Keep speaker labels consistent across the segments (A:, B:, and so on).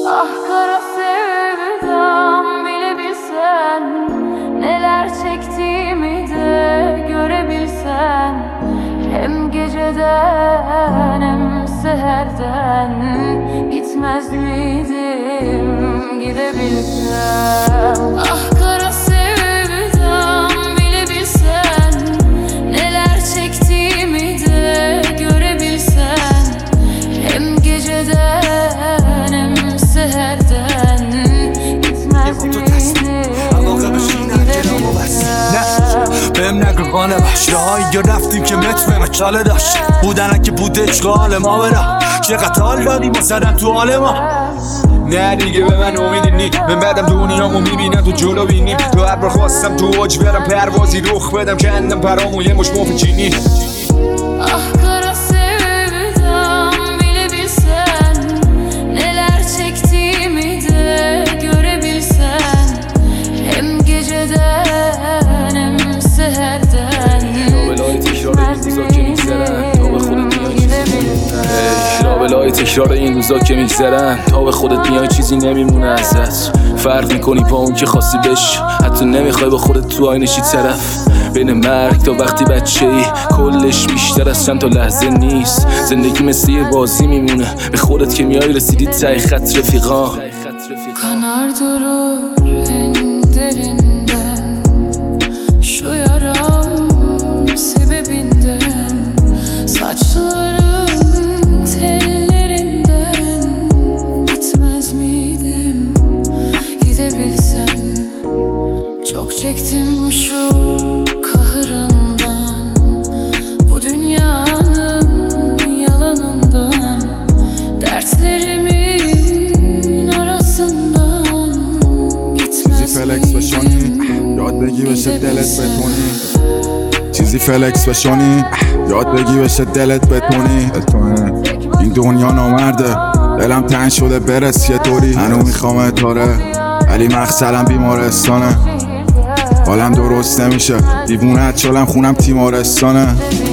A: Ah kara sevdam, bilebilsen neler çektiğimi de görebilsen. Hem geceden hem seherden gitmez miydim gidebilsem. Ah kara sevdam, bilebilsen neler çektiğimi de görebilsen. Hem geceden hem seherden gitmez miydim
B: بهم نگو قانه بخش راهایی رفتیم که متر مکاله داشت بودنه که بود اشغال ما برا چقدر حال دادیم و زدن تو حال ما. نه دیگه به من امیدی نی من بعدم دنیامو میبینم تو جلو بینیم. تو هر بار خواستم تو اوج برم پروازی رخ بدم که اندم پرامو یه مش مفت چینی.
A: Ah kara sevdam, bilebilsen neler çektiğimi de görebilsen. Hem geceden hem seherden
C: لابلای تکرار این روزا که میگذرن تا به خودت میای چیزی نمیمونه ازت. فرق میکنی با اون که خواستی بش، حتی نمیخوای با خودت تو آینه چی طرف. بین مرگ تا وقتی بچه ای کلش بیشتر از چند تا لحظه نیست. زندگی مثل یه بازی میمونه، به خودت که میای resiди ته خط رفیقا.
A: kanar durur en derinden şu yaram sebebinden. Saçların tellerinden gitmez miydim gidebilsem. Çok çektim şu kahırından, bu dünyanın yalanından. Dertlerimin arasından gitmez
D: فلکس بشانی یاد بگی بشه دلت بتونی. چیزی فلکس بشانی یاد بگی بشه دلت بتونی. این دنیا نامرده، دلم تنگ شده برس یه طوری. هنو میخوام اتاره ولی مقصدم بیمارستانه. حالم درست نمیشه دیوونت شلم خونم تیمارستانه.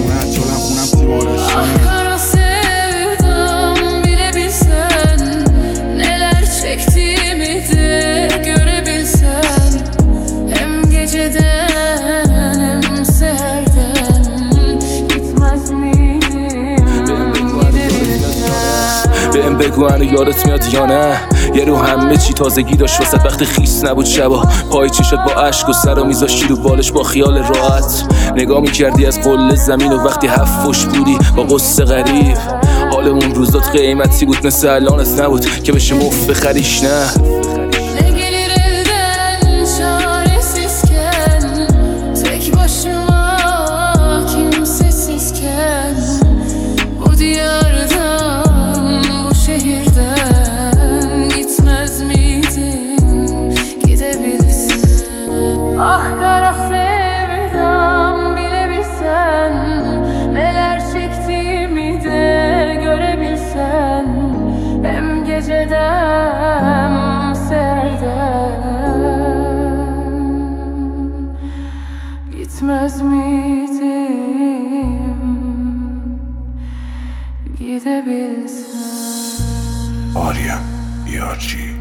A: kara sevdam, bilebilsen neler çektiğimi de görebilsen. Hem geceden hem seherden gitmez miydim gidebilsem.
C: بهم بگو هنو یادت میاد یا نه یه رو همه چی تازگی داشت واسه وقتی خیس نبود شبا. پای چشات با عشق و سر و میذاشتی رو بالش با خیال راحت. نگاه میکردی از قله زمین و وقتی هفت فش بودی با قصه غریب. حالمون روزات قیمتی بود مثل الانت نبود که بشه مفت بخریش نه.
A: Ne gelir elden çaresizken, tek başıma kimsesizken. Bu diyardan, bu şehirden gitmez miydim gidebilsem. Ah kara sevdam, bilebilsen neler çektiğimi de görebilsen. Hem geceden hem seherden gitmez miydim gidebilsem.
D: آریا بیارچی